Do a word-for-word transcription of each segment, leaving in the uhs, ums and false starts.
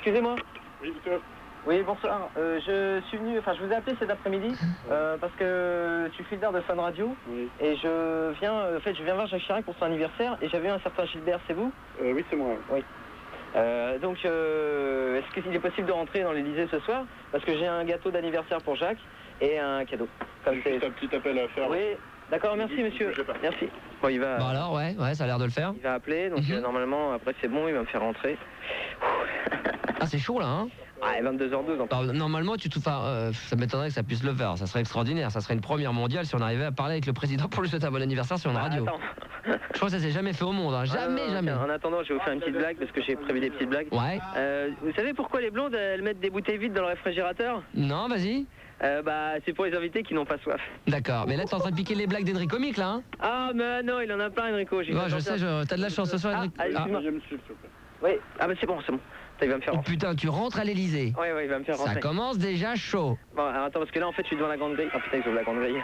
excusez-moi. Oui, Victor. Oui, bonsoir. Euh, je suis venu, enfin, je vous ai appelé cet après-midi euh, parce que je suis Gilbert de Fun Radio. Oui. Et je viens, euh, en fait, je viens voir Jacques Chirac pour son anniversaire et j'avais un certain Gilbert, c'est vous? Euh, oui, c'est moi. Oui. Euh, donc, euh, est-ce qu'il est possible de rentrer dans l'Élysée ce soir? Parce que j'ai un gâteau d'anniversaire pour Jacques et un cadeau. Comme J'ai juste un petit appel à faire. Oui, d'accord, merci monsieur. Merci. Bon, il va... Bon alors, ouais, ouais, ça a l'air de le faire. Il va appeler, donc Mhm. euh, normalement, après c'est bon, il va me faire rentrer. Ah, c'est chaud là, hein? Ah, et vingt-deux heures douze en plus. Alors, normalement, tu te... enfin, euh, ça m'étonnerait que ça puisse le faire. Ça serait extraordinaire. Ça serait une première mondiale si on arrivait à parler avec le président pour lui souhaiter un bon anniversaire sur une Ah, radio. attends. Je crois que ça s'est jamais fait au monde. Hein. Jamais, Ah, non, jamais. En attendant, je vais vous faire une petite blague parce que j'ai prévu des petites blagues. Ouais. Euh, vous savez pourquoi les blondes elles mettent des bouteilles vides dans le réfrigérateur? Non, vas-y. euh, Bah, c'est pour les invités qui n'ont pas soif. D'accord. Mais là, t'es en train de piquer les blagues d'Enrico Mick, là, hein? Ah, mais non, il en a plein, Enrico. j'ai Ouais, pas je le temps sais, de faire. je... t'as de la chance ce soir, Ah, Enrico. allez, Ah. excuse-moi. Deuxième chiffre, s'il vous plaît. Oui, ah, bah c'est bon, c'est bon. Il va me faire Oh rentrer. putain, tu rentres à l'Elysée. Ouais, ouais, il va me faire Ça rentrer. commence déjà chaud. Bon, alors attends, parce que là, en fait, je suis devant la grande grille. Ah putain, ils ouvrent la grande grille.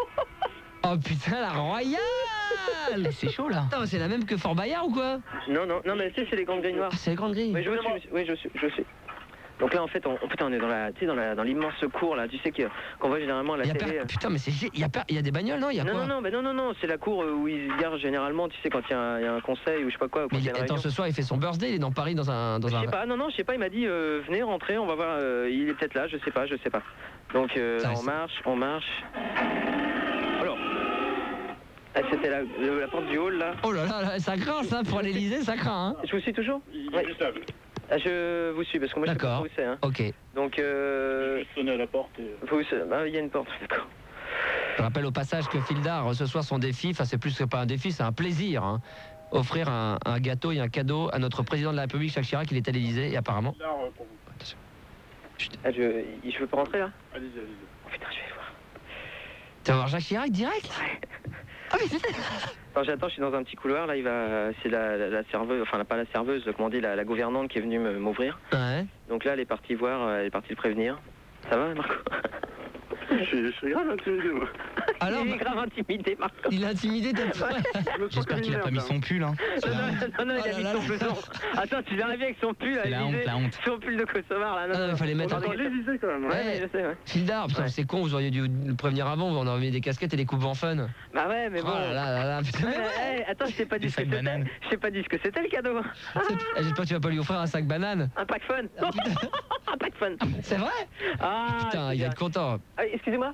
Oh putain, la royale. C'est chaud là. Attends, c'est la même que Fort Bayard ou quoi? Non, non, non, mais tu sais, c'est les grandes grilles noires. Ah, c'est les grandes grilles. Oui, je vous suis, oui, je suis, je suis. Donc là, en fait, on, oh, putain, on est dans la, tu sais, dans la, dans l'immense cour là. Tu sais que qu'on voit généralement à la Il y a télé. per- Putain, mais c'est il y a per- il y a des bagnoles, non? Il y a Non, quoi? non, non, bah non, non, non, c'est la cour euh, où ils se garent généralement, tu sais, quand il y, a un- il y a un conseil ou je sais pas quoi. Ou quand Mais il y a il- une attends, réunion. ce soir, il fait son birthday, il est dans Paris dans un dans Je un sais pas, non, non, je sais pas, il m'a dit, euh, venez rentrer, on va voir, euh, il est peut-être là, je sais pas, je sais pas. Donc, euh, Ça on reste. marche, on marche. Alors, ah, c'était la, le- la porte du hall là. Oh là là, là, ça craint ça pour l'Elysée, ça craint, hein? Je vous suis toujours? Il Ouais. est juste là. Ah, je vous suis parce que moi je sais pas D'accord. où c'est. Hein. Ok. Donc, Je euh, vais juste sonner à la porte et... vous, ah, il y a une porte, d'accord. Je rappelle au passage que Fildar, ce soir, son défi, enfin c'est plus que pas un défi, c'est un plaisir, hein. Offrir un, un gâteau et un cadeau à notre président de la République, Jacques Chirac, il est à l'Elysée et apparemment. Là, euh, pour vous. Attention. Ah, je, je veux pas rentrer là? Allez-y, allez-y. Oh putain, je vais le voir. Tu vas voir Jacques Chirac direct? Ah mais c'est... Attends, j'attends, je suis dans un petit couloir là, il va, c'est la, la, la serveuse, enfin pas la serveuse, comment on dit, la, la gouvernante qui est venue me- m'ouvrir. Ouais. Donc là, elle est partie voir, euh, elle est partie le prévenir. Ça va, Marco? Je suis, je suis grave intimidé, moi. Alors, Il est grave intimidé, Marco. il a intimidé d'être... Je me sens J'espère comme qu'il a une pas mis merde, son pull. Hein. Non, non, non, non, il Oh a là mis là son là. blouson. Attends, tu viens arriver avec son pull à C'est la honte, l'Élysée. la honte. Son pull de Kosovar là. Ah non, il fallait mettre On un est dans l'Élysée quand même. Ouais, Ouais. ouais, je sais, ouais. Fildar, putain, Ouais. c'est con, vous auriez dû le prévenir avant, on aurait mis des casquettes et des coupes en fun. Bah ouais, mais Oh bon. là là là là, putain, Ouais, mais ouais. hey, attends, je t'ai pas dit Des ce que sacs c'était. bananes. Je t'ai pas dit ce que c'était le cadeau. C'est- J'espère que tu vas pas lui offrir un sac banane. Un pack fun. Un pack fun. C'est vrai? Ah, Putain, c'est il va bien. être content. Ah, excusez-moi.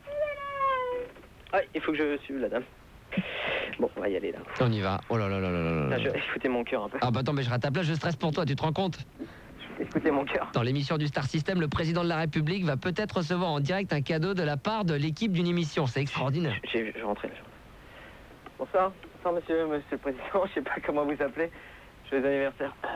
Ah, il faut que je suive la dame. Bon, on va y aller là. On y va. Oh là là là là là Là, là. je... Écoutez mon cœur un peu. Ah bah attends, mais je rattrape là, je stresse pour toi, tu te rends compte? Écoutez mon cœur. Dans l'émission du Star System, le président de la République va peut-être recevoir en direct un cadeau de la part de l'équipe d'une émission. C'est extraordinaire. J'ai je vais rentrer là. je rentre. Bonsoir. Bonsoir monsieur, monsieur le président. Je sais pas comment vous appelez. Joyeux anniversaire. Euh...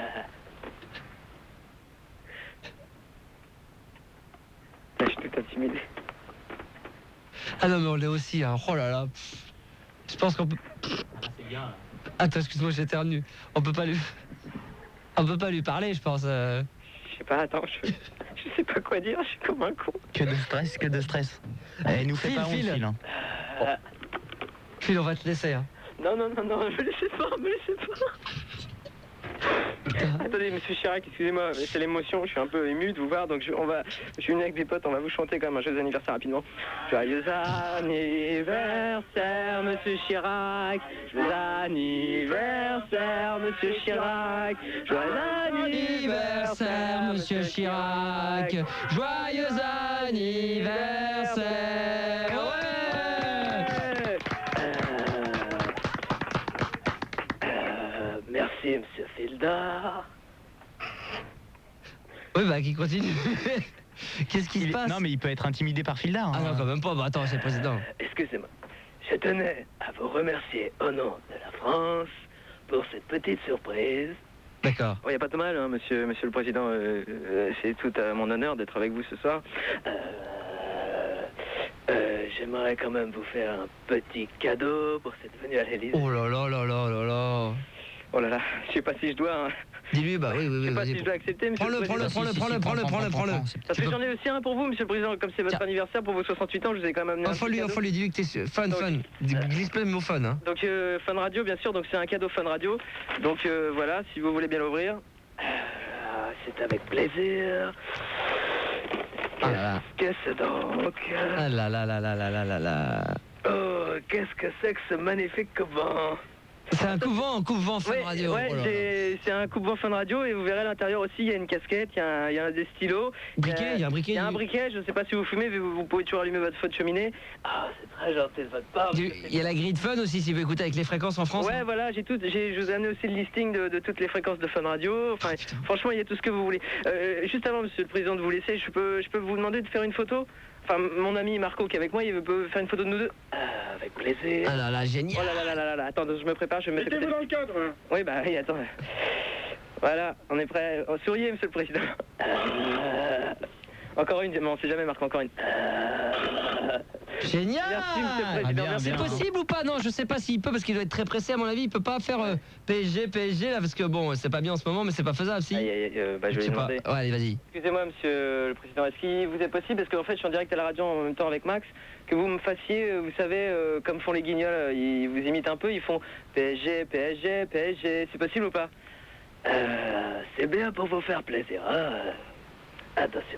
Là, je suis tout intimidé. Ah non, mais on l'est aussi, hein. Oh là là. Je pense qu'on peut... C'est bien. Attends, excuse-moi, j'éternue. On peut pas lui... On peut pas lui parler, je pense. euh. Je sais pas, attends, je... je sais pas quoi dire, je suis comme un con. Que de stress, que de stress. Eh, nous fait File, pas honte, file. Phil. Hein. Euh... Phil, on va te laisser, hein. Non, non, non, non, me laissez pas, me laissez pas. Attendez, monsieur Chirac, excusez-moi, mais c'est l'émotion, je suis un peu ému de vous voir, donc je, on va, je suis venu avec des potes, on va vous chanter quand même un joyeux anniversaire rapidement. Joyeux anniversaire, monsieur Chirac, joyeux anniversaire, monsieur Chirac, joyeux Anniversaire, monsieur Chirac. Joyeux anniversaire. Ouais. Euh, euh, merci, monsieur Fildar. Oui, bah, qui continue. Qu'est-ce qui se Il est- passe? Non, mais il peut être intimidé par Fildar. Ah hein. non, quand même pas. Bah attends, c'est le président. Excusez-moi, je tenais à vous remercier au nom de la France pour cette petite surprise. D'accord. Il n'y a pas de mal, hein, monsieur, monsieur le Président. euh, euh, c'est tout à mon honneur d'être avec vous ce soir. Euh, euh, J'aimerais quand même vous faire un petit cadeau pour cette venue à l'Élysée. Oh là là là là là là. Oh là là, je sais pas si je dois. Hein. Dis-lui, bah oui, oui, Je oui. sais pas vas-y. si je dois accepter, monsieur Prends-le, le prends-le, Président. prends-le, prends-le, prends-le, prends-le, prends-le. Parce que j'en ai aussi un pour vous, monsieur le Président. Comme c'est votre Tiens. anniversaire pour vos soixante-huit ans, je vous ai quand même amené un petit Offre-lui, cadeau. offre-lui, dis-lui que t'es su- fun, Donc, fun. Glisse pas le mot fun, hein. Donc euh, Fun Radio, bien sûr, donc c'est un cadeau Fun Radio. Donc euh, voilà, si vous voulez bien l'ouvrir. Euh, c'est avec plaisir. Ah là là. Qu'est-ce que c'est donc? Ah là là là là là là là là. Oh, qu'est-ce que c'est que ce magnifique couvent? C'est un couvent, un couvent Fun Ouais, Radio. ouais, Oh là là. c'est- c'est un couvent Fun Radio et vous verrez à l'intérieur aussi, il y a une casquette, il y a, un- il y a des stylos. Briquet, il y a un briquet. Il y a un briquet, je ne sais pas si vous fumez, mais vous, vous pouvez toujours allumer votre feu de cheminée. Ah, c'est très gentil de votre part. Du- Il y a la grille de Fun aussi, si vous écoutez avec les fréquences en France. Ouais, hein. voilà, j'ai tout, j'ai, je vous ai amené aussi le listing de, de toutes les fréquences de Fun Radio. Enfin, putain. franchement, il y a tout ce que vous voulez. Euh, juste avant, Monsieur le Président, de vous laisser, je peux, je peux vous demander de faire une photo? Enfin, mon ami Marco qui est avec moi, il peut faire une photo de nous deux. Ah, avec plaisir. Ah là là, génial. Oh là là là là là là, attends, je me prépare, je vais me mettre... Mettez-vous dans le cadre. hein. Oui, bah oui, attends. Voilà, on est prêt. Oh, souriez, Monsieur le Président. Euh, Encore une, mais on sait jamais, Marc, encore une. Euh, Génial. Merci, Monsieur le Ah, Président. bien, merci. C'est bien. possible ou pas? Non, je sais pas s'il peut parce qu'il doit être très pressé à mon avis. Il peut pas faire euh, P S G, P S G là parce que bon, c'est pas bien en ce moment, mais c'est pas faisable si. Aïe, aïe, aïe, euh, bah, je vais sais lui pas. demander. Ouais, allez, vas-y. Excusez-moi, Monsieur le Président, est-ce qu'il vous est possible, parce qu'en fait je suis en direct à la radio en même temps avec Max, que vous me fassiez, euh, vous savez, euh, comme font les guignols, euh, ils vous imitent un peu, ils font P S G, P S G, P S G, c'est possible ou pas? euh, C'est bien pour vous faire plaisir, hein. Attention.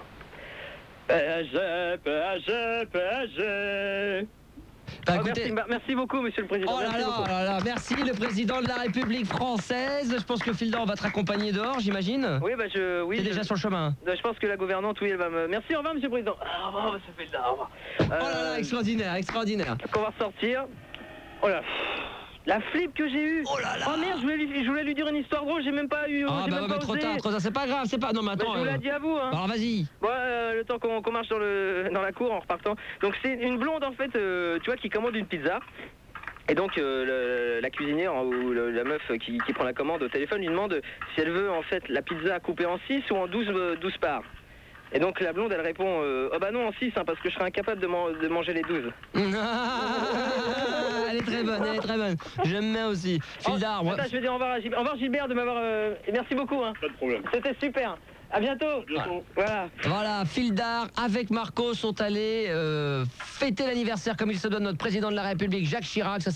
P S G, P S G, P S G. Bah, Oh, écoutez. merci, bah, merci beaucoup, Monsieur le Président. Oh là merci là, beaucoup. oh là là, merci le président de la République française. Je pense que Fildor va te raccompagner dehors, j'imagine. Oui, bah je... Oui, T'es je... déjà sur le chemin. je pense que la gouvernante, oui, elle va me... Merci, au revoir, Monsieur le Président. Au revoir, Monsieur le Président, au revoir. Oh là Euh, là, extraordinaire, extraordinaire. qu'on va ressortir. Oh là, la flip que j'ai eue. Oh là là. Oh merde, je voulais, lui- je voulais lui dire une histoire drôle, j'ai même pas eu. Ah j'ai bah même ouais, pas mais trop osé. tard, trop tard, c'est pas grave, c'est pas. Non mais Bah, attends. je vous l'ai euh, dit à vous, hein. Alors vas-y. Bon, euh, le temps qu'on qu'on marche dans, le, dans la cour en repartant. Donc c'est une blonde en fait, euh, tu vois, qui commande une pizza. Et donc euh, le- la cuisinière ou le- la meuf qui, qui prend la commande au téléphone lui demande si elle veut en fait la pizza coupée en six ou en douze, euh, douze parts. Et donc la blonde elle répond euh, oh bah non en six hein, parce que je serais incapable de, man- de manger les douze. Elle est très bonne, elle est très bonne. J'aime bien aussi. Fildar, Oh, moi. attends, je vais dire au revoir à Gilbert, au revoir Gilbert de m'avoir... euh, et merci beaucoup hein. Pas de problème. C'était super. À bientôt. Bientôt. Voilà. Voilà, Fildar avec Marco sont allés euh, fêter l'anniversaire comme il se doit de notre président de la République, Jacques Chirac. Ça